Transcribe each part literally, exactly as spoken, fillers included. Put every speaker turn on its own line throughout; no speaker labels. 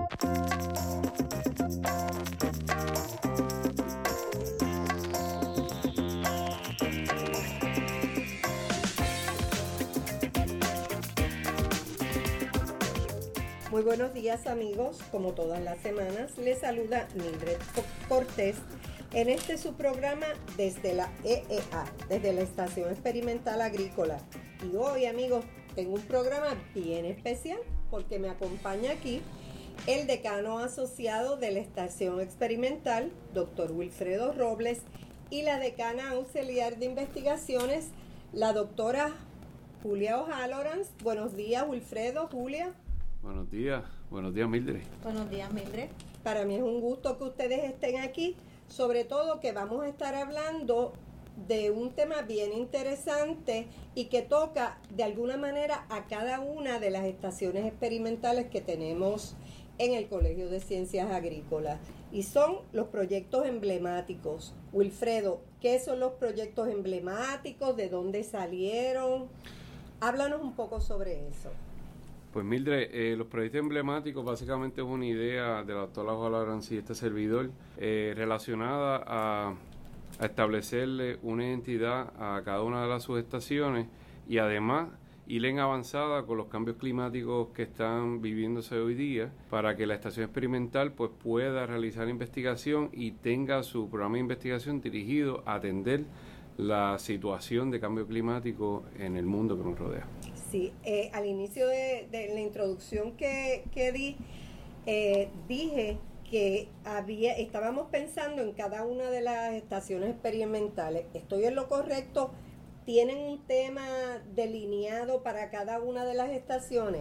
Muy buenos días, amigos. Como todas las semanas, les saluda Mildred Cortés en este su programa desde la E E A, desde la Estación Experimental Agrícola. Y hoy, amigos, tengo un programa bien especial porque me acompaña aquí el decano asociado de la Estación Experimental, doctor Wilfredo Robles, y la decana auxiliar de investigaciones, la doctora Julia O'Halloran. Buenos días, Wilfredo, Julia.
Buenos días, buenos días, Mildred.
Buenos días, Mildred.
Para mí es un gusto que ustedes estén aquí, sobre todo que vamos a estar hablando de un tema bien interesante y que toca de alguna manera a cada una de las estaciones experimentales que tenemos en el Colegio de Ciencias Agrícolas, y son los proyectos emblemáticos. Wilfredo, ¿qué son los proyectos emblemáticos? ¿De dónde salieron? Háblanos un poco sobre eso.
Pues Mildred, eh, los proyectos emblemáticos básicamente es una idea de la doctora O'Halloran y este servidor eh, relacionada a, a establecerle una identidad a cada una de las subestaciones y además ir en avanzada con los cambios climáticos que están viviéndose hoy día para que la estación experimental pues pueda realizar investigación y tenga su programa de investigación dirigido a atender la situación de cambio climático en el mundo que nos rodea.
Sí, eh, al inicio de, de la introducción que, que di, eh, dije que había, estábamos pensando en cada una de las estaciones experimentales. ¿Estoy en lo correcto? ¿Tienen un tema delineado para cada una de las estaciones?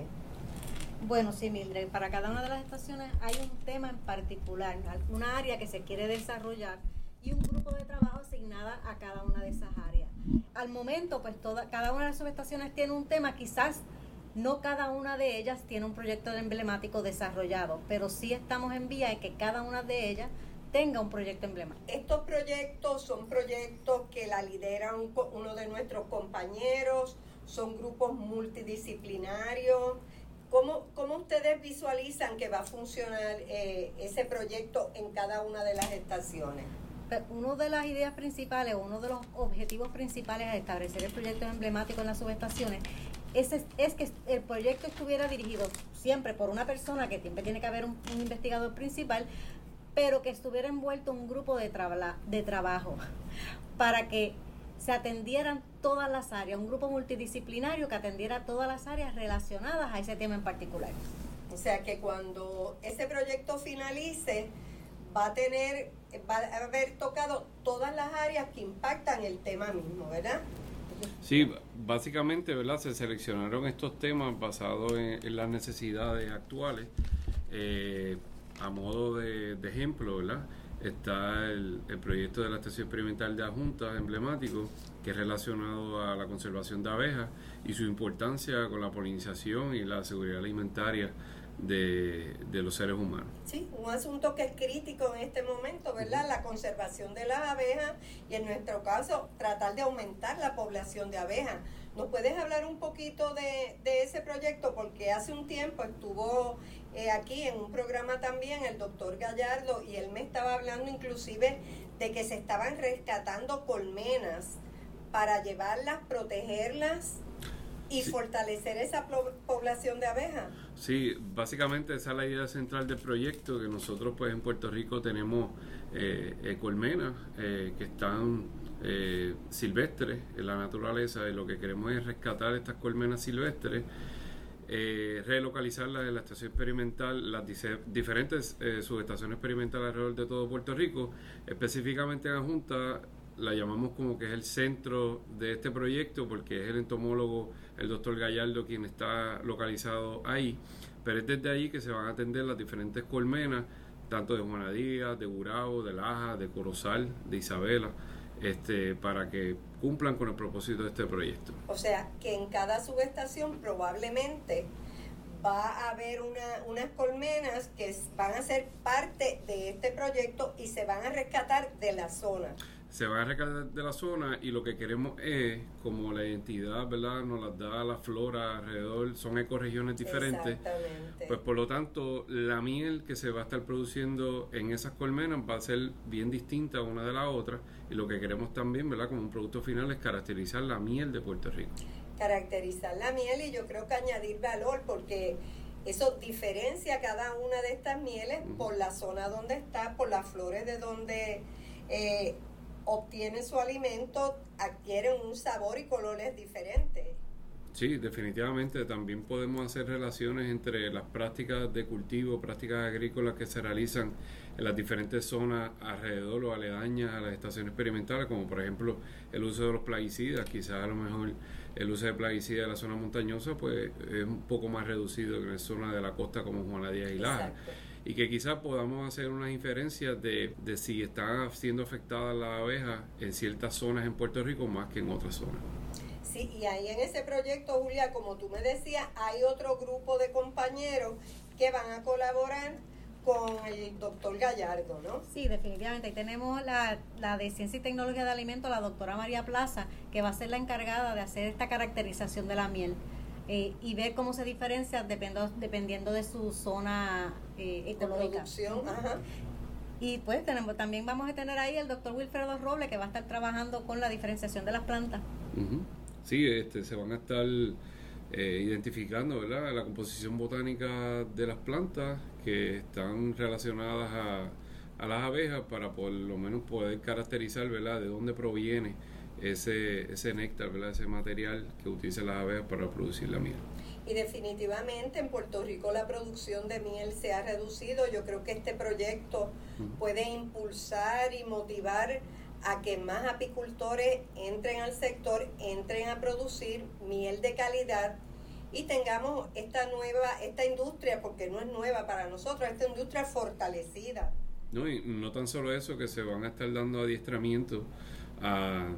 Bueno, sí, Mildred, para cada una de las estaciones hay un tema en particular, una área que se quiere desarrollar y un grupo de trabajo asignada a cada una de esas áreas. Al momento, pues toda, cada una de las subestaciones tiene un tema, quizás no cada una de ellas tiene un proyecto emblemático desarrollado, pero sí estamos en vía de que cada una de ellas tenga un proyecto emblemático.
Estos proyectos son proyectos que la lideran uno de nuestros compañeros, son grupos multidisciplinarios. ¿Cómo, cómo ustedes visualizan que va a funcionar eh, ese proyecto en cada una de las estaciones?
Una de las ideas principales, uno de los objetivos principales al establecer el proyecto emblemático en las subestaciones es, es que el proyecto estuviera dirigido siempre por una persona, que siempre tiene que haber un, un investigador principal, pero que estuviera envuelto un grupo de, traba, de trabajo para que se atendieran todas las áreas, un grupo multidisciplinario que atendiera todas las áreas relacionadas a ese tema en particular.
O sea que cuando ese proyecto finalice, va a tener, va a haber tocado todas las áreas que impactan el tema mismo, ¿verdad?
Sí, básicamente, ¿verdad? Se seleccionaron estos temas basados en, en las necesidades actuales. Eh, a modo de, de ejemplo, ¿verdad? Está el, el proyecto de la Estación Experimental de Adjuntas emblemático, que es relacionado a la conservación de abejas y su importancia con la polinización y la seguridad alimentaria de, de los seres humanos.
Sí, un asunto que es crítico en este momento, ¿verdad? Uh-huh. La conservación de las abejas y, en nuestro caso, tratar de aumentar la población de abejas. ¿Nos puedes hablar un poquito de, de ese proyecto? Porque hace un tiempo estuvo eh, aquí en un programa también el doctor Gallardo y él me estaba hablando inclusive de que se estaban rescatando colmenas para llevarlas, protegerlas y sí, fortalecer esa población de abejas.
Sí, básicamente esa es la idea central del proyecto, que nosotros pues en Puerto Rico tenemos eh, eh, colmenas eh, que están eh, silvestres en la naturaleza, y lo que queremos es rescatar estas colmenas silvestres, eh, relocalizarlas en la estación experimental, las dice, diferentes eh, subestaciones experimentales alrededor de todo Puerto Rico, específicamente en Adjuntas. La llamamos como que es el centro de este proyecto porque es el entomólogo, el doctor Gallardo, quien está localizado ahí, pero es desde ahí que se van a atender las diferentes colmenas, tanto de Juana Díaz, de Gurabo, de Laja, de Corozal, de Isabela, este, para que cumplan con el propósito de este proyecto.
O sea, que en cada subestación probablemente va a haber una, unas colmenas que van a ser parte de este proyecto y se van a rescatar de la zona.
se van a recargar de la zona y lo que queremos es, como la identidad, ¿verdad?, nos las da la flora alrededor, son ecorregiones diferentes, pues por lo tanto la miel que se va a estar produciendo en esas colmenas va a ser bien distinta una de la otra, y lo que queremos también, ¿verdad?, como un producto final es caracterizar la miel de Puerto Rico.
Caracterizar la miel, y yo creo que añadir valor, porque eso diferencia cada una de estas mieles uh-huh. por la zona donde está, por las flores de donde eh, obtienen su alimento, adquieren un sabor y colores diferentes.
Sí, definitivamente también podemos hacer relaciones entre las prácticas de cultivo, prácticas agrícolas que se realizan en las diferentes zonas alrededor o aledañas a las estaciones experimentales, como por ejemplo el uso de los plaguicidas. Quizás a lo mejor el uso de plaguicidas en la zona montañosa pues es un poco más reducido que en la zona de la costa como Juana Díaz y Laja. Y que quizás podamos hacer unas inferencias de, de si están siendo afectadas las abejas en ciertas zonas en Puerto Rico más que en otras zonas.
Sí, y ahí en ese proyecto, Julia, como tú me decías, hay otro grupo de compañeros que van a colaborar con el doctor Gallardo, ¿no?
Sí, definitivamente. Ahí tenemos la, la de Ciencia y Tecnología de Alimentos, la doctora María Plaza, que va a ser la encargada de hacer esta caracterización de la miel eh, y ver cómo se diferencia dependiendo, dependiendo de su zona eh, ecológica.
Producción, ajá.
Y pues tenemos, también vamos a tener ahí el doctor Wilfredo Robles, que va a estar trabajando con la diferenciación de las plantas.
Uh-huh. Sí, este, se van a estar eh, identificando, ¿verdad?, la composición botánica de las plantas que están relacionadas a, a las abejas, para por lo menos poder caracterizar, ¿verdad?, de dónde proviene ese, ese néctar, ¿verdad?, ese material que utilizan las abejas para producir la miel.
Y definitivamente en Puerto Rico la producción de miel se ha reducido. Yo creo que este proyecto uh-huh. puede impulsar y motivar a que más apicultores entren al sector, entren a producir miel de calidad y tengamos esta nueva, esta industria, porque no es nueva para nosotros, esta industria fortalecida.
No, y no tan solo eso, que se van a estar dando adiestramientos a,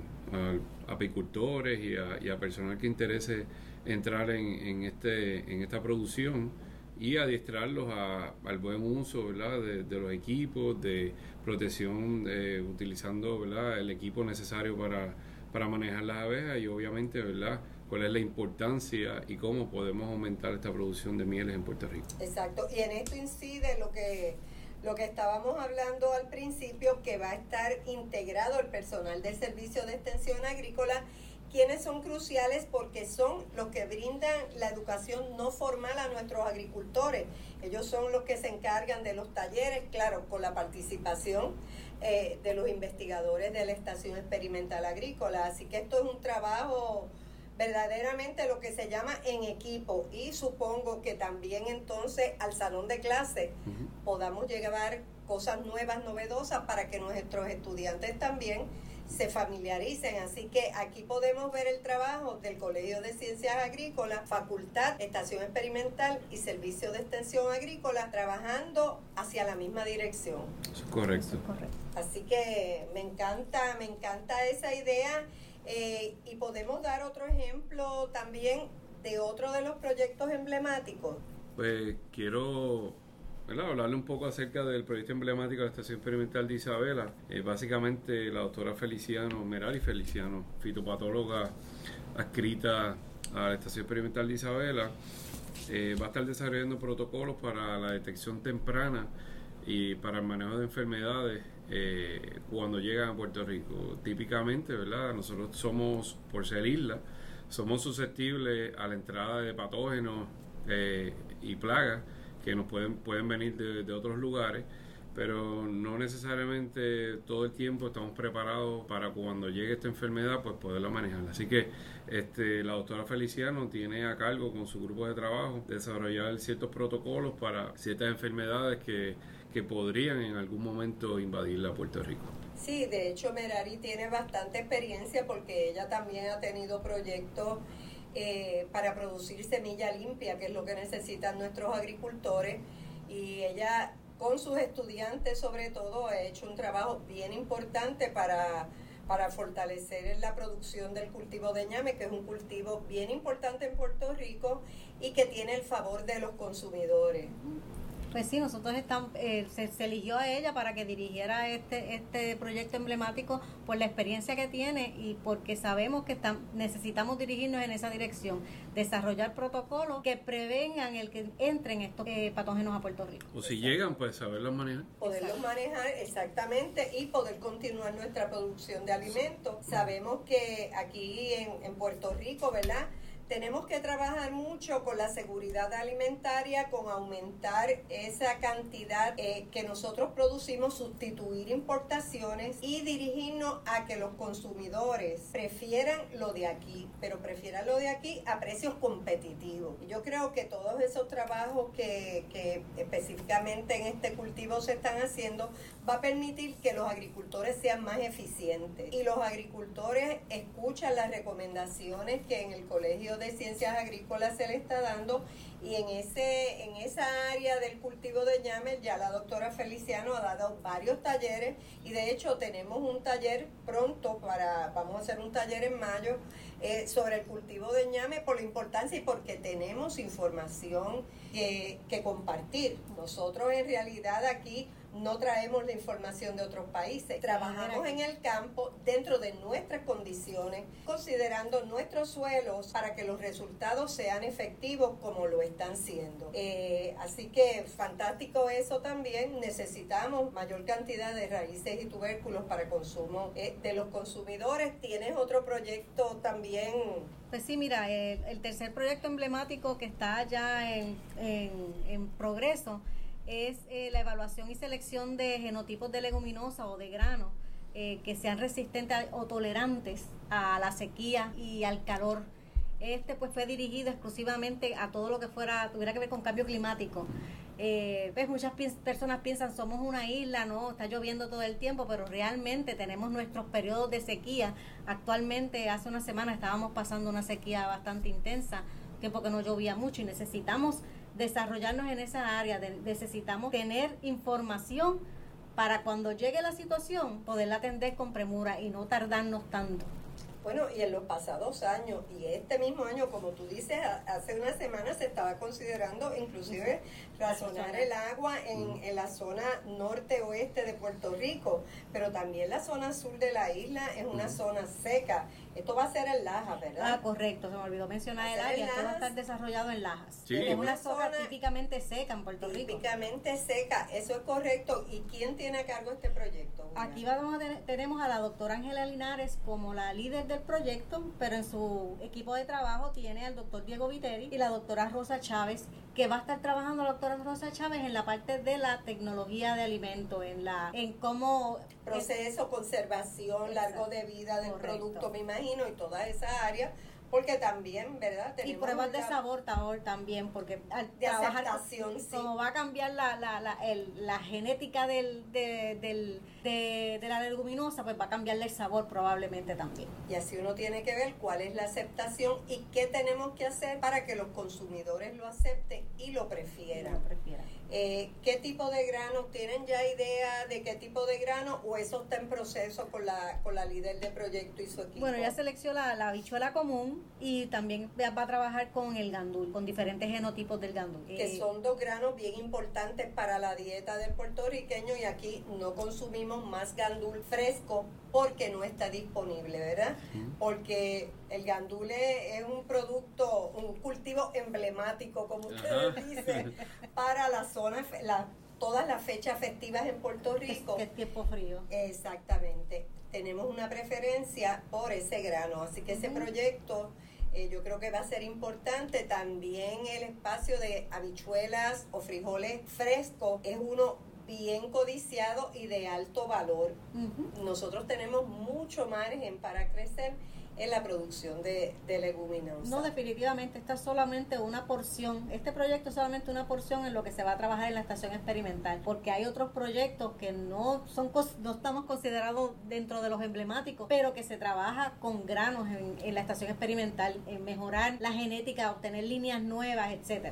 a apicultores y a, y a personal que interese entrar en, en, este, en esta producción, y adiestrarlos a, al buen uso, ¿verdad?, de, de los equipos de protección, eh, utilizando, ¿verdad?, el equipo necesario para, para manejar las abejas, y obviamente, ¿verdad?, cuál es la importancia y cómo podemos aumentar esta producción de mieles en Puerto Rico.
Exacto, y en esto incide lo que lo que estábamos hablando al principio, que va a estar integrado el personal del Servicio de Extensión Agrícola, quienes son cruciales porque son los que brindan la educación no formal a nuestros agricultores. Ellos son los que se encargan de los talleres, claro, con la participación eh, de los investigadores de la Estación Experimental Agrícola. Así que esto es un trabajo verdaderamente lo que se llama en equipo, y supongo que también entonces al salón de clase uh-huh. podamos llevar cosas nuevas, novedosas, para que nuestros estudiantes también se familiaricen. Así que aquí podemos ver el trabajo del Colegio de Ciencias Agrícolas, Facultad, Estación Experimental y Servicio de Extensión Agrícola trabajando hacia la misma dirección.
Correcto.
Correcto.
Así que me encanta, me encanta esa idea. Eh, y podemos dar otro ejemplo también de otro de los proyectos emblemáticos.
Pues quiero, ¿verdad?, hablarle un poco acerca del proyecto emblemático de la Estación Experimental de Isabela. Eh, básicamente la doctora Feliciano, Merari Feliciano, fitopatóloga adscrita a la Estación Experimental de Isabela, eh, va a estar desarrollando protocolos para la detección temprana y para el manejo de enfermedades eh, cuando llegan a Puerto Rico. Típicamente, ¿verdad?, nosotros somos, por ser isla, somos susceptibles a la entrada de patógenos eh, y plagas que nos pueden, pueden venir de, de otros lugares, pero no necesariamente todo el tiempo estamos preparados para cuando llegue esta enfermedad, pues poderla manejar. Así que este, la doctora Feliciano tiene a cargo con su grupo de trabajo desarrollar ciertos protocolos para ciertas enfermedades que que podrían en algún momento invadir a Puerto Rico.
Sí, de hecho Merari tiene bastante experiencia porque ella también ha tenido proyectos eh, para producir semilla limpia, que es lo que necesitan nuestros agricultores, y ella con sus estudiantes sobre todo ha hecho un trabajo bien importante para, para fortalecer la producción del cultivo de ñame, que es un cultivo bien importante en Puerto Rico y que tiene el favor de los consumidores.
Pues sí, nosotros estamos, eh, se, se eligió a ella para que dirigiera este este proyecto emblemático por la experiencia que tiene y porque sabemos que están, necesitamos dirigirnos en esa dirección, desarrollar protocolos que prevengan el que entren estos eh, patógenos a Puerto Rico.
O si llegan, pues saberlos manejar.
Poderlos
Exacto.
manejar, exactamente, y poder continuar nuestra producción de alimentos. Sabemos que aquí en, en Puerto Rico, ¿verdad?, tenemos que trabajar mucho con la seguridad alimentaria, con aumentar esa cantidad eh, que nosotros producimos, sustituir importaciones y dirigirnos a que los consumidores prefieran lo de aquí, pero prefieran lo de aquí a precios competitivos. Yo creo que todos esos trabajos que, que específicamente en este cultivo se están haciendo va a permitir que los agricultores sean más eficientes y los agricultores escuchan las recomendaciones que en el Colegio de Ciencias Agrícolas se le está dando, y en ese en esa área del cultivo de ñame ya la doctora Feliciano ha dado varios talleres, y de hecho tenemos un taller pronto para vamos a hacer un taller en mayo eh, sobre el cultivo de ñame, por la importancia y porque tenemos información que, que compartir. Nosotros en realidad aquí no traemos la información de otros países, trabajamos en el campo dentro de nuestras condiciones, considerando nuestros suelos para que los resultados sean efectivos como lo están siendo. Eh, así que fantástico eso también. Necesitamos mayor cantidad de raíces y tubérculos para consumo eh, de los consumidores. ¿Tienes otro proyecto también?
Pues sí, mira, el, el tercer proyecto emblemático que está ya en, en, en progreso es eh, la evaluación y selección de genotipos de leguminosa o de grano eh, que sean resistentes a, o tolerantes a la sequía y al calor. Este pues fue dirigido exclusivamente a todo lo que fuera tuviera que ver con cambio climático. Eh, pues muchas pi- personas piensan somos una isla, no, está lloviendo todo el tiempo, pero realmente tenemos nuestros periodos de sequía. Actualmente hace una semana estábamos pasando una sequía bastante intensa, tiempo que no llovía mucho, y necesitamos desarrollarnos en esa área, de, necesitamos tener información para cuando llegue la situación poderla atender con premura y no tardarnos tanto.
Bueno, y en los pasados años, y este mismo año, como tú dices, hace una semana se estaba considerando inclusive razonar el agua en, en la zona norte-oeste de Puerto Rico, pero también la zona sur de la isla es una zona seca. Esto va a ser en Lajas, ¿verdad?
Ah, correcto, se me olvidó mencionar el área, esto va a estar desarrollado en Lajas.
Sí.
Es una
Una
zona
zona
típicamente seca en Puerto Rico.
Típicamente seca, eso es correcto. ¿Y quién tiene a cargo este proyecto, Julia?
Aquí vamos a tener, tenemos a la doctora Ángela Linares como la líder del proyecto, pero en su equipo de trabajo tiene al doctor Diego Viteri y la doctora Rosa Chávez, que va a estar trabajando la doctora Rosa Chávez en la parte de la tecnología de alimentos, en la en cómo
Proceso, conservación, largo de vida del
Correcto.
producto, me imagino, y toda esa área, porque también, ¿verdad?
y
Tenemos
pruebas de
una-
sabor, sabor también, porque al
De
trabajar
aceptación,
con-
sí.
como va a cambiar la la, la, el- la genética del, de, del de, de la leguminosa, pues va a cambiarle el sabor probablemente también.
Y así uno tiene que ver cuál es la aceptación y qué tenemos que hacer para que los consumidores lo acepten y lo prefieran.
Lo prefiera.
Eh, ¿Qué tipo de granos? ¿Tienen ya idea de qué tipo de grano o eso está en proceso con la con la líder de proyecto y su equipo?
Bueno, ya seleccionó la, la habichuela común y también va va a trabajar con el gandul, con diferentes genotipos del gandul.
Que
Eh,
son dos granos bien importantes para la dieta del puertorriqueño, y aquí no consumimos más gandul fresco porque no está disponible, ¿verdad? Porque el gandul es un producto, un cultivo emblemático, como ustedes
Ajá.
dicen, para la zona, fe- la, todas las fechas festivas en Puerto
que es,
Rico.
que es tiempo frío.
Exactamente. Tenemos una preferencia por ese grano, así que ese
Ujú.
proyecto eh, yo creo que va a ser importante. También el espacio de habichuelas o frijoles frescos es uno bien codiciado y de alto valor.
Ujú.
Nosotros tenemos mucho margen para crecer en la producción de, de leguminosas.
No, definitivamente, esta es solamente una porción, este proyecto es solamente una porción en lo que se va a trabajar en la estación experimental, porque hay otros proyectos que no son cos- no estamos considerados dentro de los emblemáticos, pero que se trabaja con granos en, en la estación experimental, en mejorar la genética, obtener líneas nuevas, etcétera.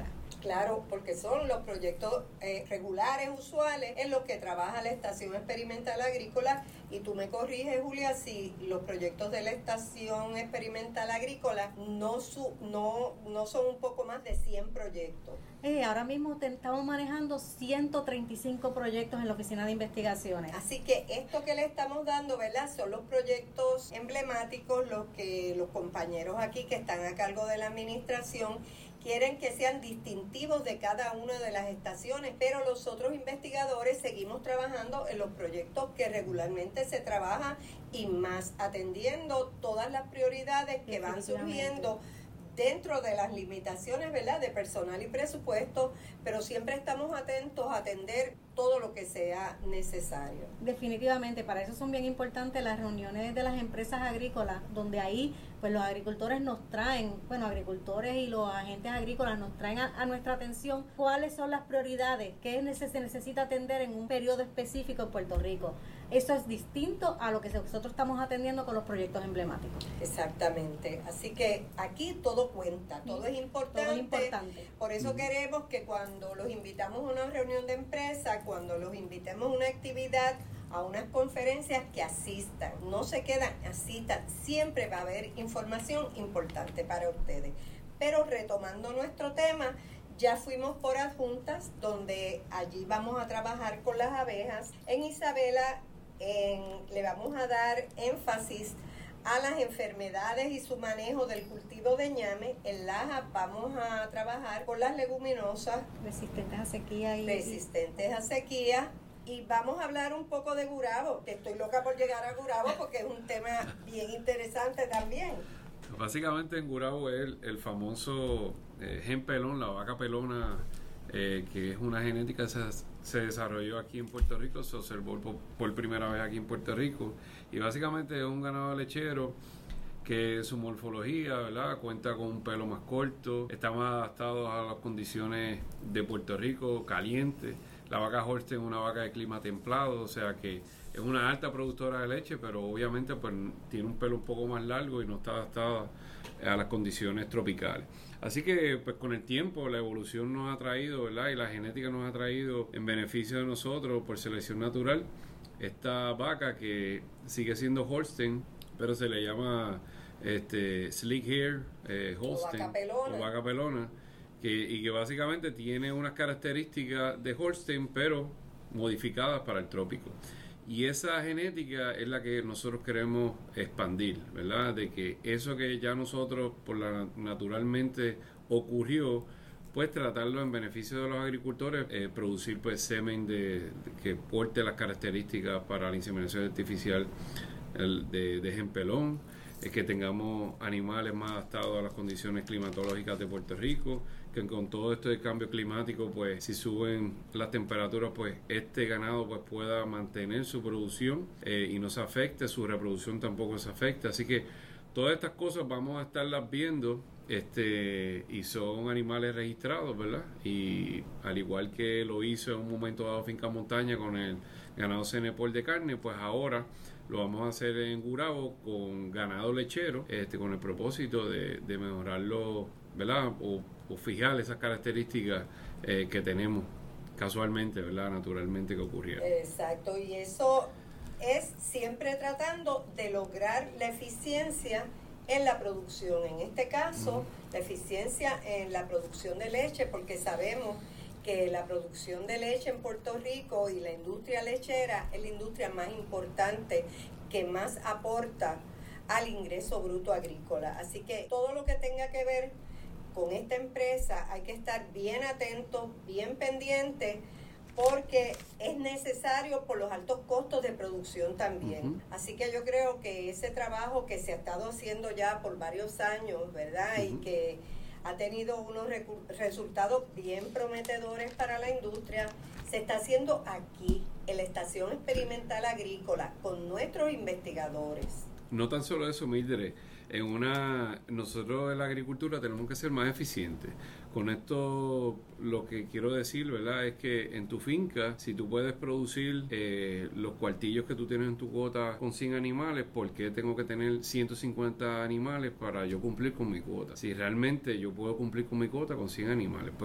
Claro, porque son los proyectos eh, regulares, usuales, en los que trabaja la Estación Experimental Agrícola. Y tú me corriges, Julia, si los proyectos de la Estación Experimental Agrícola no, su, no, no son un poco más de cien proyectos.
Eh, ahora mismo te, estamos manejando ciento treinta y cinco proyectos en la Oficina de Investigaciones.
Así que esto que le estamos dando, ¿verdad? Son los proyectos emblemáticos, los que los compañeros aquí que están a cargo de la administración quieren que sean distintivos de cada una de las estaciones, pero los otros investigadores seguimos trabajando en los proyectos que regularmente se trabaja y más atendiendo todas las prioridades que van surgiendo dentro de las limitaciones, ¿verdad?, de personal y presupuesto, pero siempre estamos atentos a atender todo lo que sea necesario.
Definitivamente, para eso son bien importantes las reuniones de las empresas agrícolas, donde ahí pues los agricultores nos traen, bueno, agricultores y los agentes agrícolas nos traen a, a nuestra atención cuáles son las prioridades, qué neces- se necesita atender en un periodo específico en Puerto Rico. Eso es distinto a lo que nosotros estamos atendiendo con los proyectos emblemáticos.
Exactamente. Así que aquí todo cuenta, todo es importante.
Todo es importante.
Por eso mm. queremos que cuando los invitamos a una reunión de empresa, cuando los invitemos a una actividad, a unas conferencias, que asistan, no se quedan, asistan. Siempre va a haber información importante para ustedes. Pero retomando nuestro tema, ya fuimos por adjuntas, donde allí vamos a trabajar con las abejas. En Isabela en, le vamos a dar énfasis a las enfermedades y su manejo del cultivo de ñame. En Laja vamos a trabajar con las leguminosas
resistentes a sequía y
resistentes a sequía. Y vamos a hablar un poco de Gurabo, que estoy loca por llegar a Gurabo porque es un tema bien interesante también.
Básicamente en Gurabo es el, el famoso eh, gen pelón, la vaca pelona, eh, que es una genética que se, se desarrolló aquí en Puerto Rico, se observó por, por primera vez aquí en Puerto Rico, y básicamente es un ganado lechero que su morfología, ¿verdad?, cuenta con un pelo más corto, está más adaptado a las condiciones de Puerto Rico, caliente. La vaca Holstein es una vaca de clima templado, o sea que es una alta productora de leche, pero obviamente pues tiene un pelo un poco más largo y no está adaptada a las condiciones tropicales. Así que pues con el tiempo la evolución nos ha traído, ¿verdad?, y la genética nos ha traído en beneficio de nosotros por selección natural esta vaca que sigue siendo Holstein, pero se le llama este Slick Hair eh, Holstein
o vaca pelona,
o vaca pelona. Que, y que básicamente tiene unas características de Holstein pero modificadas para el trópico, y esa genética es la que nosotros queremos expandir, ¿verdad? De que eso que ya nosotros por la naturalmente ocurrió, pues tratarlo en beneficio de los agricultores, eh, producir pues semen de, de que porte las características para la inseminación artificial el, de, de gen pelón, es que tengamos animales más adaptados a las condiciones climatológicas de Puerto Rico, que con todo esto de cambio climático, pues si suben las temperaturas, pues este ganado pues pueda mantener su producción eh, y no se afecte, su reproducción tampoco se afecte. Así que todas estas cosas vamos a estarlas viendo, este y son animales registrados, ¿verdad? Y al igual que lo hizo en un momento dado Finca Montaña con el ganado Cenepol de carne, pues ahora lo vamos a hacer en Gurabo con ganado lechero, este, con el propósito de, de mejorarlo, ¿verdad? O, o fijar esas características eh, que tenemos casualmente, ¿verdad? Naturalmente que ocurrieron.
Exacto, y eso es siempre tratando de lograr la eficiencia en la producción. En este caso, uh-huh. la eficiencia en la producción de leche, porque sabemos que la producción de leche en Puerto Rico y la industria lechera es la industria más importante que más aporta al ingreso bruto agrícola. Así que todo lo que tenga que ver con esta empresa hay que estar bien atentos, bien pendientes, porque es necesario por los altos costos de producción también. Uh-huh. Así que yo creo que ese trabajo que se ha estado haciendo ya por varios años, ¿verdad? Uh-huh. Y que ha tenido unos recu- resultados bien prometedores para la industria, se está haciendo aquí, en la Estación Experimental Agrícola, con nuestros investigadores.
No tan solo eso, Mildred, en una nosotros en la agricultura tenemos que ser más eficientes. Con esto lo que quiero decir, ¿verdad?, es que en tu finca, si tú puedes producir eh, los cuartillos que tú tienes en tu cuota con cien animales, ¿por qué tengo que tener ciento cincuenta animales para yo cumplir con mi cuota? Si realmente yo puedo cumplir con mi cuota con cien animales, pues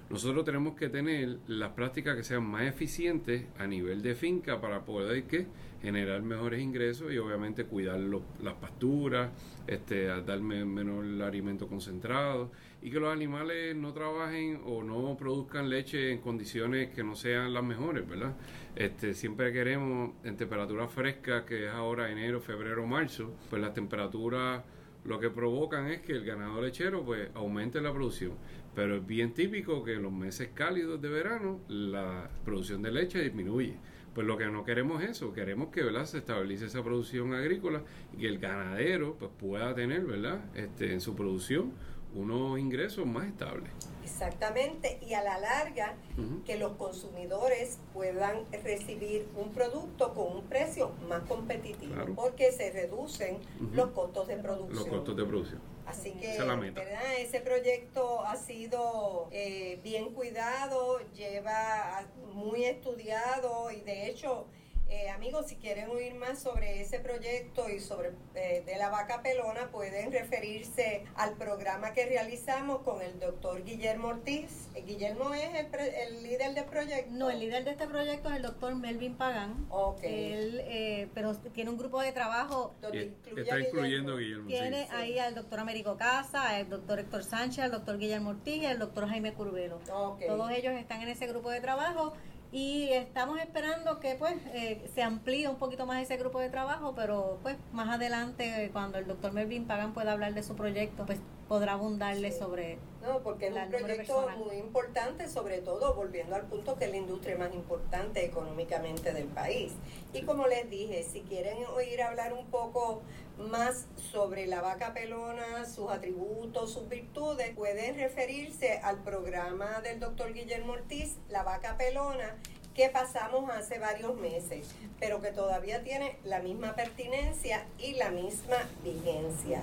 nosotros tenemos que tener las prácticas que sean más eficientes a nivel de finca para poder ¿qué? generar mejores ingresos y obviamente cuidar los, las pasturas, este, dar menos alimento concentrado y que los animales no trabajen o no produzcan leche en condiciones que no sean las mejores, ¿verdad? Este, siempre queremos en temperaturas frescas, que es ahora enero, febrero, marzo, pues las temperaturas lo que provocan es que el ganado lechero pues aumente la producción, pero es bien típico que en los meses cálidos de verano la producción de leche disminuye. Pues lo que no queremos es eso, queremos que, ¿verdad?, se estabilice esa producción agrícola y que el ganadero pues pueda tener, ¿verdad?, este, en su producción unos ingresos más estables.
Exactamente, y a la larga uh-huh. que los consumidores puedan recibir un producto con un precio más competitivo, claro. porque se reducen uh-huh. los costos de producción.
Los costos de producción.
Así que, ¿verdad? Ese proyecto ha sido eh, bien cuidado, lleva muy estudiado y de hecho, eh, amigos, si quieren oír más sobre ese proyecto y sobre eh, de la vaca pelona, pueden referirse al programa que realizamos con el doctor Guillermo Ortiz. ¿Guillermo es el, pre, el líder del proyecto?
No, el líder de este proyecto es el doctor Melvin Pagán.
Okay.
Él, eh, pero tiene un grupo de trabajo.
Donde incluye está incluyendo Guillermo.
Tiene
sí,
ahí
sí.
al doctor Américo Casa, al doctor Héctor Sánchez, al doctor Guillermo Ortiz y al doctor Jaime Curvelo.
Okay.
Todos ellos están en ese grupo de trabajo. Y estamos esperando que pues eh, se amplíe un poquito más ese grupo de trabajo, pero pues más adelante cuando el doctor Melvin Pagán pueda hablar de su proyecto, pues podrá abundarle sí. sobre
no, porque es un proyecto muy importante, sobre todo volviendo al punto que es la industria más importante económicamente del país. Y como les dije, si quieren oír hablar un poco más sobre la vaca pelona, sus atributos, sus virtudes, pueden referirse al programa del doctor Guillermo Ortiz, La Vaca Pelona, que pasamos hace varios meses, pero que todavía tiene la misma pertinencia y la misma vigencia.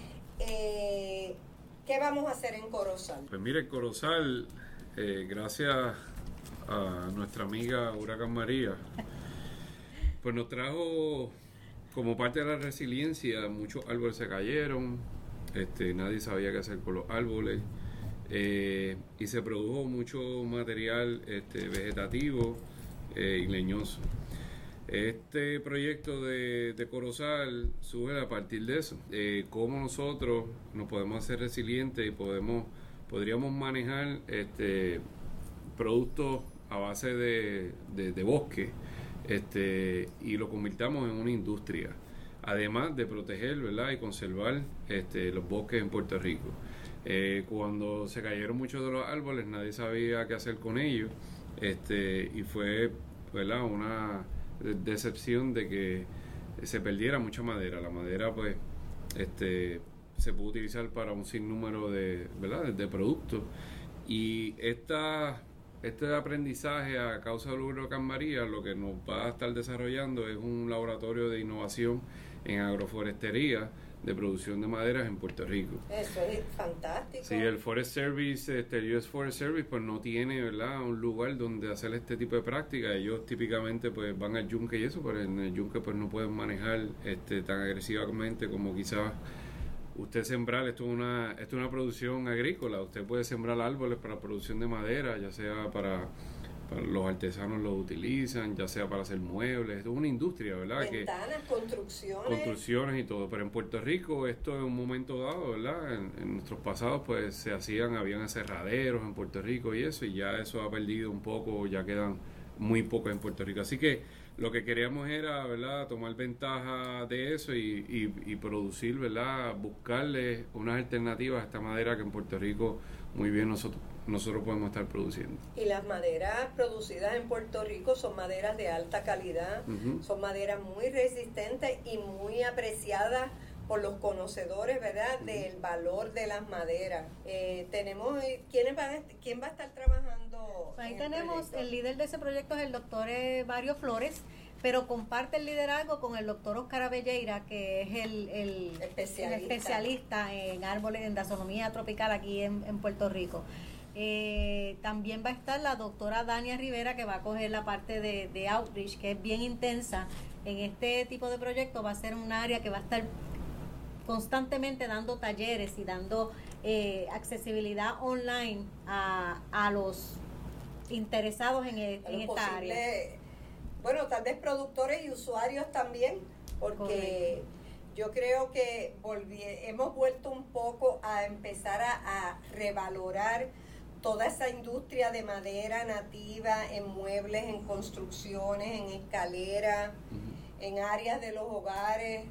Eh, ¿Qué vamos a hacer en Corozal?
Pues mire, Corozal, eh, gracias a nuestra amiga Huracán María, pues nos trajo como parte de la resiliencia, muchos árboles se cayeron, este, nadie sabía qué hacer con los árboles, eh, y se produjo mucho material este, vegetativo eh, y leñoso. Este proyecto de, de Corozal surge a partir de eso, eh, cómo nosotros nos podemos hacer resilientes y podemos, podríamos manejar este, productos a base de, de, de bosque, este, y lo convirtamos en una industria, además de proteger, ¿verdad?, y conservar este, los bosques en Puerto Rico. Eh, cuando se cayeron muchos de los árboles, nadie sabía qué hacer con ellos, este, y fue, ¿verdad?, una decepción de que se perdiera mucha madera. La madera, pues, este, se puede utilizar para un sinnúmero de, ¿verdad?, de, de productos, y esta Este aprendizaje a causa del huracán María lo que nos va a estar desarrollando es un laboratorio de innovación en agroforestería de producción de maderas en Puerto Rico.
Eso es fantástico.
Sí, el Forest Service, este, el U S Forest Service, pues no tiene, ¿verdad?, un lugar donde hacer este tipo de práctica. Ellos típicamente pues van al yunque y eso, pero en el yunque pues no pueden manejar este tan agresivamente como quizás usted sembrar. Esto es una esto es una producción agrícola. Usted puede sembrar árboles para producción de madera, ya sea para, para los artesanos lo utilizan, ya sea para hacer muebles. Esto es una industria, ¿verdad?
Ventanas, que, construcciones.
Construcciones y todo. Pero en Puerto Rico esto en un momento dado, ¿verdad? En, en nuestros pasados pues se hacían, habían aserraderos en Puerto Rico y eso, y ya eso ha perdido un poco, ya quedan muy pocos en Puerto Rico. Así que lo que queríamos era, ¿verdad?, tomar ventaja de eso y, y, y producir, ¿verdad?, buscarle unas alternativas a esta madera que en Puerto Rico muy bien nosotros nosotros podemos estar produciendo.
Y las maderas producidas en Puerto Rico son maderas de alta calidad, uh-huh. son maderas muy resistentes y muy apreciadas por los conocedores, ¿verdad?, uh-huh. del valor de las maderas. Eh, tenemos, ¿quiénes van a, ¿quién va a estar trabajando?
Ahí tenemos, el, el líder de ese proyecto es el doctor eh, Mario Flores, pero comparte el liderazgo con el doctor Oscar Abelleira, que es el, el, especialista. el especialista en árboles, en taxonomía tropical aquí en, en Puerto Rico. Eh, también va a estar la doctora Dania Rivera, que va a coger la parte de, de outreach, que es bien intensa. En este tipo de proyecto va a ser un área que va a estar constantemente dando talleres y dando eh, accesibilidad online a, a los interesados en, el, en esta
posible,
área.
Bueno, tal vez productores y usuarios también, porque correcto. Yo creo que volví, hemos vuelto un poco a empezar a, a revalorar toda esa industria de madera nativa en muebles, en construcciones, en escaleras, uh-huh. en áreas de los hogares.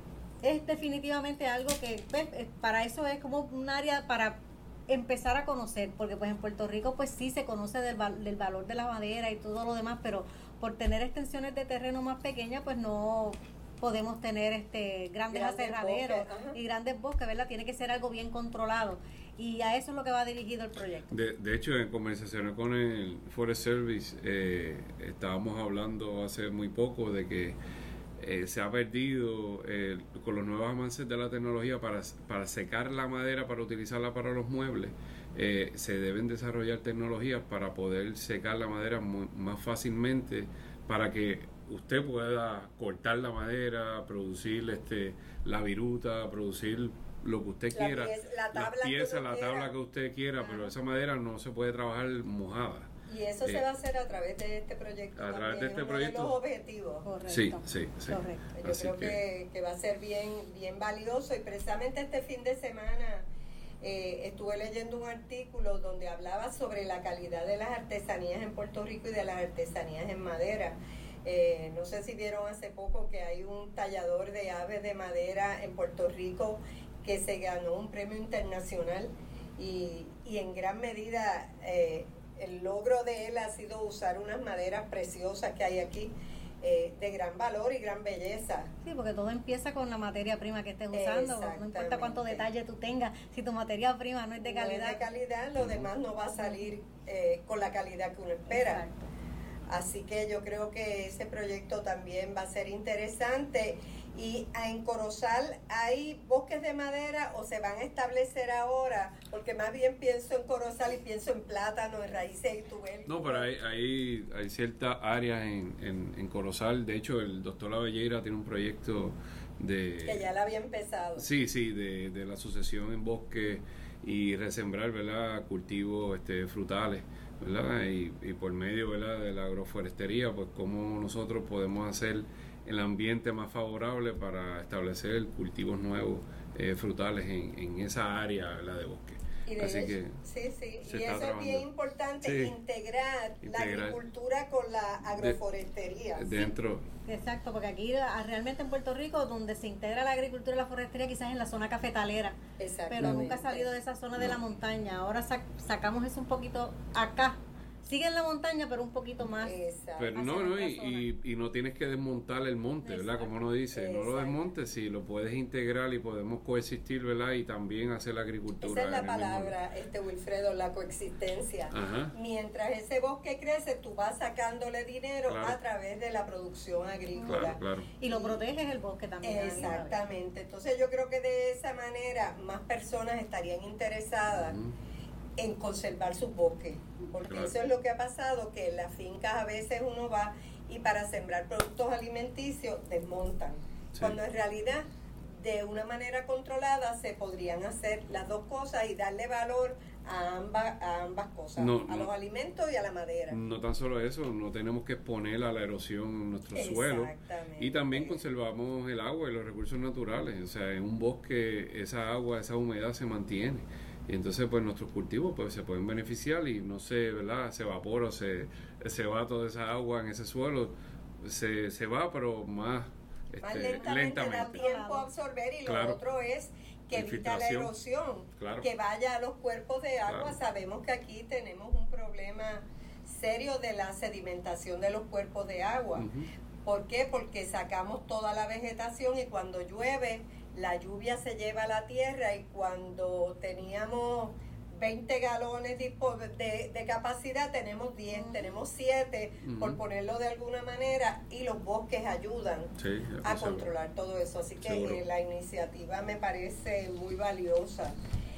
Es definitivamente algo que, pues, para eso es como un área para empezar a conocer, porque pues en Puerto Rico pues sí se conoce del, del valor de la madera y todo lo demás, pero por tener extensiones de terreno más pequeñas pues no podemos tener este grandes, grandes aserraderos y grandes bosques, ¿verdad? Tiene que ser algo bien controlado y a eso es lo que va dirigido el proyecto.
De, de hecho, en conversaciones con el Forest Service eh, estábamos hablando hace muy poco de que eh, se ha perdido eh, con los nuevos avances de la tecnología para, para secar la madera, para utilizarla para los muebles. Eh, se deben desarrollar tecnologías para poder secar la madera muy, más fácilmente, para que usted pueda cortar la madera, producir este la viruta, producir lo que usted
la
quiera,
pieza, la tabla
las piezas, la
quiera.
tabla que usted quiera,
Ajá.
pero esa madera no se puede trabajar mojada.
Y eso eh, se va a hacer a través de este proyecto.
A través
también,
de este
uno
proyecto.
De los objetivos.
Correcto.
Sí, sí, sí.
Correcto.
Yo
Así
creo
que,
que, que va a ser bien, bien valioso y precisamente este fin de semana eh, estuve leyendo un artículo donde hablaba sobre la calidad de las artesanías en Puerto Rico y de las artesanías en madera. Eh, no sé si vieron hace poco que hay un tallador de aves de madera en Puerto Rico que se ganó un premio internacional y, y en gran medida eh, el logro de él ha sido usar unas maderas preciosas que hay aquí, eh, de gran valor y gran belleza.
Sí, porque todo empieza con la materia prima que estés usando, no importa cuánto detalle tú tengas, si tu materia prima no es de calidad.
No es de calidad, lo demás no va a salir eh, con la calidad que uno espera.
Exacto.
Así que yo creo que ese proyecto también va a ser interesante. Y en Corozal, ¿hay bosques de madera o se van a establecer ahora? Porque más bien pienso en Corozal y pienso en plátano, en raíces y tubérculos.
No, pero hay, hay, hay ciertas áreas en, en, en Corozal. De hecho, el doctor Lavelleira tiene un proyecto de...
Que ya la había empezado.
Sí, sí, de, de la sucesión en bosque y resembrar, ¿verdad?, cultivos este, frutales, ¿verdad? Y, y por medio, ¿verdad?, de la agroforestería, pues cómo nosotros podemos hacer el ambiente más favorable para establecer cultivos nuevos eh, frutales en, en esa área, ¿verdad?, de bosque.
Y de
Así
hecho,
que
sí, sí, y
está
eso es bien importante,
sí.
integrar,
integrar
la agricultura con la agroforestería.
De, dentro.
Sí. Exacto, porque aquí realmente en Puerto Rico, donde se integra la agricultura y la forestería, quizás en la zona cafetalera, pero nunca ha salido de esa zona no. de la montaña. Ahora sac sacamos eso un poquito acá. Sigue en la montaña, pero un poquito más.
Pero no, no, y, y, y no tienes que desmontar el monte, ¿verdad? Exacto. Como uno dice, Exacto. no lo desmontes, sí, lo puedes integrar y podemos coexistir, ¿verdad? Y también hacer la agricultura.
Esa es la palabra, este Wilfredo, la coexistencia.
Ajá.
Mientras ese bosque crece, tú vas sacándole dinero claro. a través de la producción agrícola.
Claro, claro.
Y lo proteges el bosque también.
Exactamente. Entonces yo creo que de esa manera más personas estarían interesadas uh-huh. en conservar sus bosques, porque claro. eso es lo que ha pasado, que en las fincas a veces uno va y para sembrar productos alimenticios desmontan, sí. cuando en realidad de una manera controlada se podrían hacer las dos cosas y darle valor a ambas, a ambas cosas, no, a no, los alimentos y a la madera.
No tan solo eso, no tenemos que exponer a la erosión nuestro suelo y también conservamos el agua y los recursos naturales, o sea, en un bosque esa agua, esa humedad se mantiene. Y entonces pues nuestros cultivos pues se pueden beneficiar y no se, ¿verdad?, se evapora, se, se va toda esa agua en ese suelo, se, se va pero más,
más
este,
lentamente,
lentamente.
da tiempo a absorber y
claro.
lo otro es que evita la erosión,
claro.
que vaya a los cuerpos de agua. Claro. Sabemos que aquí tenemos un problema serio de la sedimentación de los cuerpos de agua. Uh-huh. ¿Por qué? Porque sacamos toda la vegetación y cuando llueve la lluvia se lleva a la tierra y cuando teníamos veinte galones de, de, de capacidad tenemos diez, uh-huh. tenemos siete, uh-huh. por ponerlo de alguna manera, y los bosques ayudan
sí,
a controlar todo eso. Así que eh, la iniciativa me parece muy valiosa.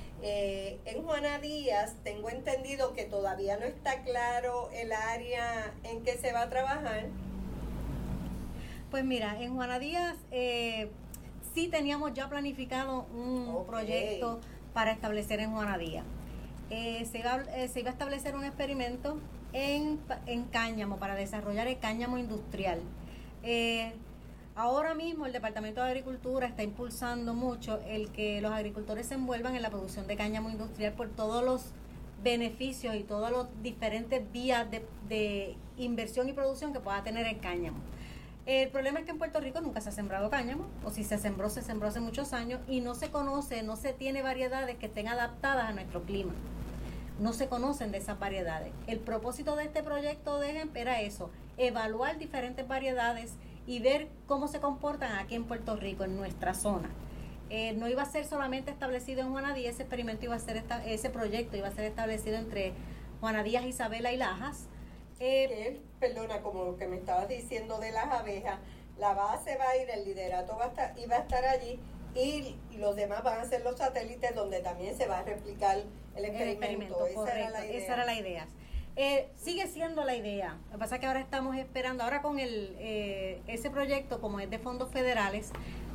Eh, en Juana Díaz tengo entendido que todavía no está claro el área en que se va a trabajar.
Pues mira, en Juana Díaz eh, sí teníamos ya planificado un okay. proyecto para establecer en Juana Díaz. Eh, se, iba, eh, se iba a establecer un experimento en, en cáñamo para desarrollar el cáñamo industrial. Eh, ahora mismo el Departamento de Agricultura está impulsando mucho el que los agricultores se envuelvan en la producción de cáñamo industrial por todos los beneficios y todas las diferentes vías de, de inversión y producción que pueda tener el cáñamo. El problema es que en Puerto Rico nunca se ha sembrado cáñamo, o si se sembró, se sembró hace muchos años y no se conoce, no se tiene variedades que estén adaptadas a nuestro clima. No se conocen de esas variedades. El propósito de este proyecto de Hemp era eso, evaluar diferentes variedades y ver cómo se comportan aquí en Puerto Rico, en nuestra zona. Eh, no iba a ser solamente establecido en Juana Díaz, ese experimento iba a ser, esta, ese proyecto iba a ser establecido entre Juana Díaz, Isabela y Lajas.
Eh, que, perdona, como lo que me estabas diciendo de las abejas, la base va a ir, el liderato va a estar, iba a estar allí y los demás van a ser los satélites donde también se va a replicar el experimento. El experimento esa,
correcto,
era la idea.
esa era la idea. Eh, sigue siendo la idea. Lo que pasa es que ahora estamos esperando, ahora con el eh, ese proyecto, como es de fondos federales,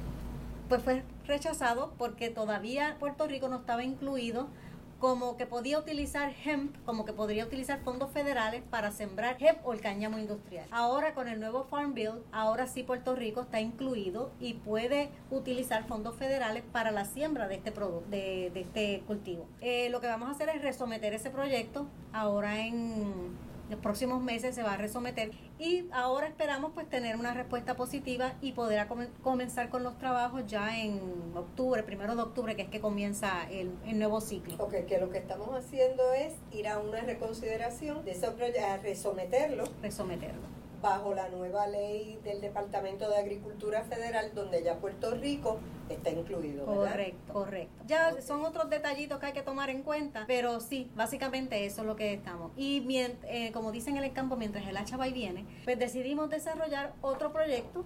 pues fue rechazado porque todavía Puerto Rico no estaba incluido, como que podía utilizar hemp, como que podría utilizar fondos federales para sembrar hemp o el cáñamo industrial. Ahora con el nuevo Farm Bill, ahora sí Puerto Rico está incluido y puede utilizar fondos federales para la siembra de este producto, de, de este cultivo. Eh, lo que vamos a hacer es resometer ese proyecto. Ahora en los próximos meses se va a resometer y ahora esperamos pues tener una respuesta positiva y poder a com- comenzar con los trabajos ya en octubre, primero de octubre, que es que comienza el, el nuevo ciclo.
Ok, que lo que estamos haciendo es ir a una reconsideración de ese proyecto, a resometerlo.
Resometerlo.
Bajo la nueva ley del Departamento de Agricultura Federal, donde ya Puerto Rico está incluido, ¿verdad?
Correcto, correcto. Ya okay. Son otros detallitos que hay que tomar en cuenta, pero sí, básicamente eso es lo que estamos. Y mient- eh, como dicen en el campo, mientras el hacha va y viene, pues decidimos desarrollar otro proyecto,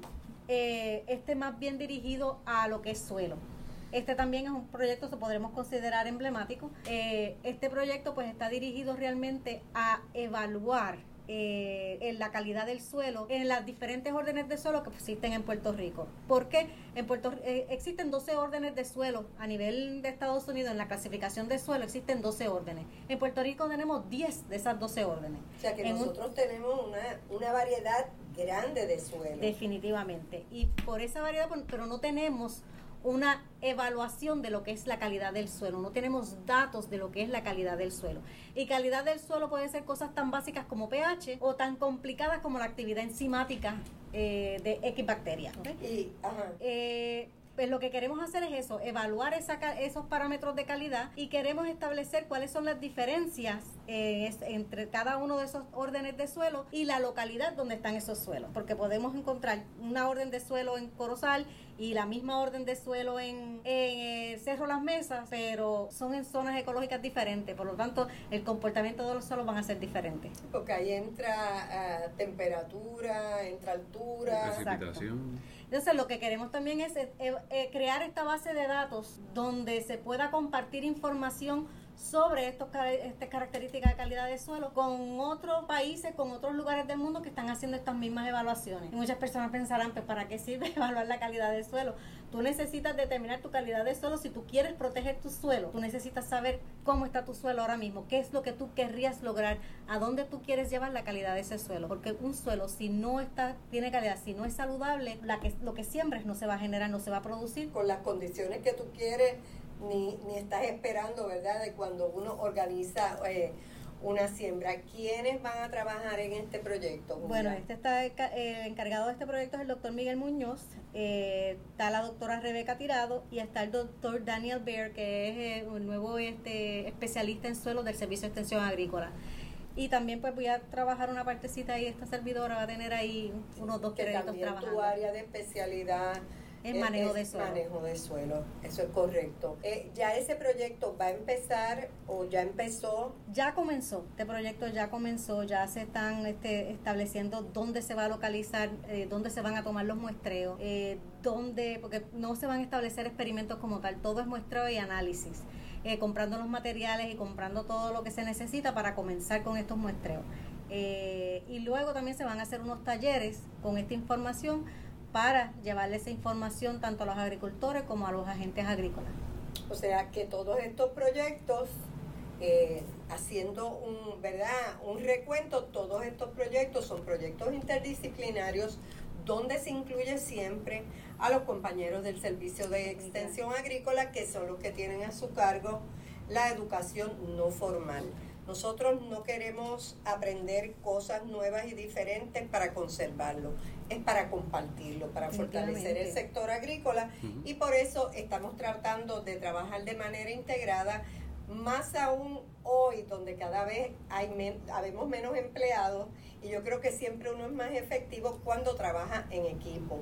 eh, este más bien dirigido a lo que es suelo. Este también es un proyecto que podremos considerar emblemático. Eh, este proyecto pues está dirigido realmente a evaluar Eh, en la calidad del suelo, en las diferentes órdenes de suelo que existen en Puerto Rico. ¿Por qué? En Puerto eh, existen doce órdenes de suelo a nivel de Estados Unidos. En la clasificación de suelo existen doce órdenes. En Puerto Rico tenemos diez de esas doce órdenes.
O sea que
en
nosotros
un,
tenemos una, una variedad grande de suelo.
Definitivamente. Y por esa variedad, pero no tenemos una evaluación de lo que es la calidad del suelo, no tenemos datos de lo que es la calidad del suelo. Y calidad del suelo puede ser cosas tan básicas como pH o tan complicadas como la actividad enzimática eh, de X bacterias. ¿Okay?
Y, ajá.
Eh, pues lo que queremos hacer es eso, evaluar esa, esos parámetros de calidad y queremos establecer cuáles son las diferencias eh, entre cada uno de esos órdenes de suelo y la localidad donde están esos suelos, porque podemos encontrar una orden de suelo en Corozal y la misma orden de suelo en, en eh, Cerro Las Mesas, pero son en zonas ecológicas diferentes, por lo tanto el comportamiento de los suelos van a ser diferentes.
Porque ahí entra uh, temperatura, entra altura,
precipitación.
Entonces lo que queremos también es eh, eh, crear esta base de datos donde se pueda compartir información sobre estos, estas características de calidad de suelo con otros países, con otros lugares del mundo que están haciendo estas mismas evaluaciones. Y muchas personas pensarán, pues ¿para qué sirve evaluar la calidad del suelo? Tú necesitas determinar tu calidad de suelo si tú quieres proteger tu suelo. Tú necesitas saber cómo está tu suelo ahora mismo, qué es lo que tú querrías lograr, a dónde tú quieres llevar la calidad de ese suelo. Porque un suelo, si no está, tiene calidad, si no es saludable, la que, lo que siembres no se va a generar, no se va a producir.
Con las condiciones que tú quieres, ni, ni estás esperando, ¿verdad?, de cuando uno organiza eh, una siembra. ¿Quiénes van a trabajar en este proyecto, Julia?
Bueno, este está eh, encargado de este proyecto es el doctor Miguel Muñoz, eh, está la doctora Rebeca Tirado y está el doctor Daniel Baer, que es eh, un nuevo este, especialista en suelos del Servicio de Extensión Agrícola. Y también pues voy a trabajar una partecita ahí, esta servidora va a tener ahí unos dos
que
créditos
también
trabajando.
Tu área de especialidad
es manejo
es
de suelo.
Manejo de suelo, eso es correcto. Eh, ¿Ya ese proyecto va a empezar o ya empezó?
Ya comenzó, este proyecto ya comenzó, ya se están este, estableciendo dónde se va a localizar, eh, dónde se van a tomar los muestreos, eh, dónde, porque no se van a establecer experimentos como tal, todo es muestreo y análisis. Eh, comprando los materiales y comprando todo lo que se necesita para comenzar con estos muestreos. Eh, y luego también se van a hacer unos talleres con esta información para llevarle esa información tanto a los agricultores como a los agentes agrícolas.
O sea que todos estos proyectos, eh, haciendo un, ¿verdad? un recuento, todos estos proyectos son proyectos interdisciplinarios donde se incluye siempre a los compañeros del Servicio de Extensión Agrícola, que son los que tienen a su cargo la educación no formal. Nosotros no queremos aprender cosas nuevas y diferentes para conservarlo, es para compartirlo, para fortalecer el sector agrícola, uh-huh. y por eso estamos tratando de trabajar de manera integrada, más aún hoy, donde cada vez hay men- habemos menos empleados, y yo creo que siempre uno es más efectivo cuando trabaja en equipo.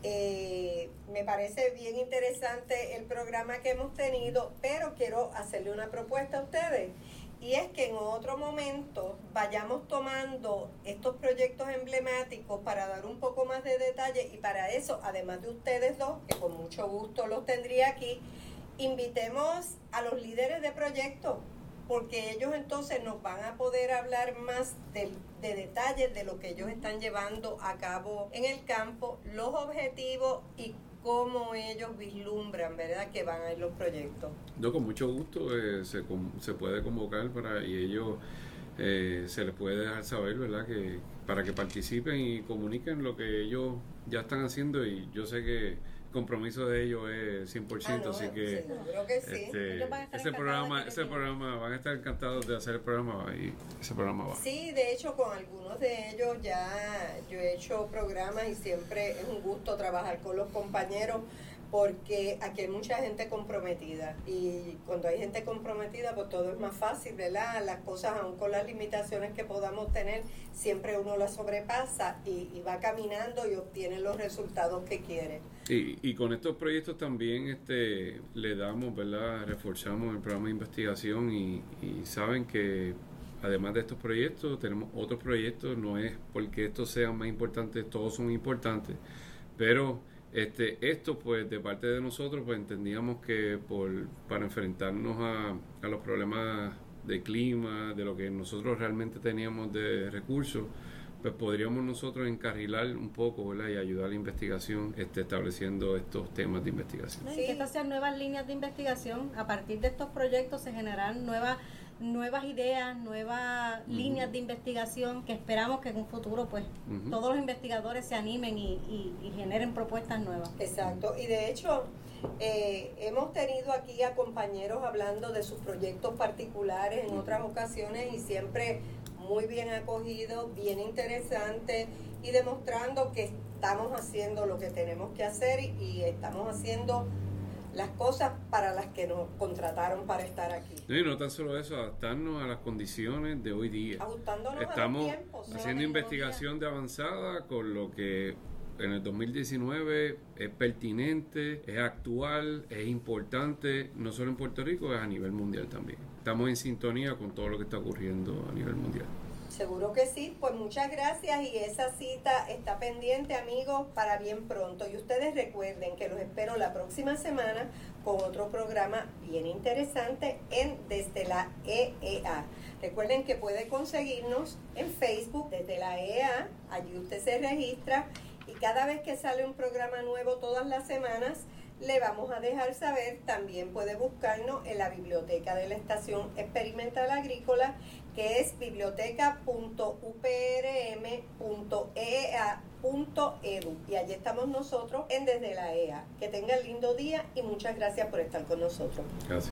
Eh, me parece bien interesante el programa que hemos tenido, pero quiero hacerle una propuesta a ustedes, y es que en otro momento vayamos tomando estos proyectos emblemáticos para dar un poco más de detalle, y para eso, además de ustedes dos, que con mucho gusto los tendría aquí, invitemos a los líderes de proyectos, porque ellos entonces nos van a poder hablar más de, de detalles de lo que ellos están llevando a cabo en el campo, los objetivos y cómo ellos vislumbran, ¿verdad?, que van a ir los proyectos.
No, con mucho gusto eh, se, se puede convocar para y ellos eh, se les puede dejar saber, ¿verdad?, que para que participen y comuniquen lo que ellos ya están haciendo, y yo sé que compromiso de ellos es cien por ciento, ah, no, así que,
seguro que sí.
Este, ese programa, ese programa van a estar encantados de hacer el programa, y ese programa va.
Sí, de hecho con algunos de ellos ya yo he hecho programas y siempre es un gusto trabajar con los compañeros, porque aquí hay mucha gente comprometida, y cuando hay gente comprometida pues todo es más fácil, ¿verdad? Las cosas, aun con las limitaciones que podamos tener, siempre uno las sobrepasa y, y va caminando y obtiene los resultados que quiere.
Y, y con estos proyectos también este le damos, ¿verdad?, reforzamos el programa de investigación, y, y saben que además de estos proyectos tenemos otros proyectos, no es porque estos sean más importantes, todos son importantes, pero Este, esto pues de parte de nosotros pues entendíamos que por para enfrentarnos a, a los problemas de clima, de lo que nosotros realmente teníamos de recursos, pues podríamos nosotros encarrilar un poco, ¿verdad?, y ayudar a la investigación este, estableciendo estos temas de investigación.
Sí. Que estas sean nuevas líneas de investigación. A partir de estos proyectos se generarán nuevas nuevas ideas, nuevas uh-huh. líneas de investigación que esperamos que en un futuro pues uh-huh. todos los investigadores se animen y, y, y generen propuestas nuevas.
Exacto, y de hecho eh, hemos tenido aquí a compañeros hablando de sus proyectos particulares en uh-huh. otras ocasiones, y siempre muy bien acogido, bien interesante, y demostrando que estamos haciendo lo que tenemos que hacer y, y estamos haciendo las cosas para las que nos contrataron para estar aquí.
Y no tan solo eso, adaptarnos a las condiciones de hoy día.
Ajustándonos
Estamos
a los tiempos,
haciendo
¿no?
investigación de avanzada con lo que en el dos mil diecinueve es pertinente, es actual, es importante, no solo en Puerto Rico, es a nivel mundial también. Estamos en sintonía con todo lo que está ocurriendo a nivel mundial.
Seguro que sí, pues muchas gracias, y esa cita está pendiente, amigos, para bien pronto. Y ustedes recuerden que los espero la próxima semana con otro programa bien interesante en Desde la E E A. Recuerden que puede conseguirnos en Facebook desde la E E A, allí usted se registra, y cada vez que sale un programa nuevo todas las semanas, le vamos a dejar saber. También puede buscarnos en la biblioteca de la Estación Experimental Agrícola, que es biblioteca punto u p r m punto e e a punto e d u, y allí estamos nosotros en Desde la E E A. Que tengan lindo día y muchas gracias por estar con nosotros.
Gracias.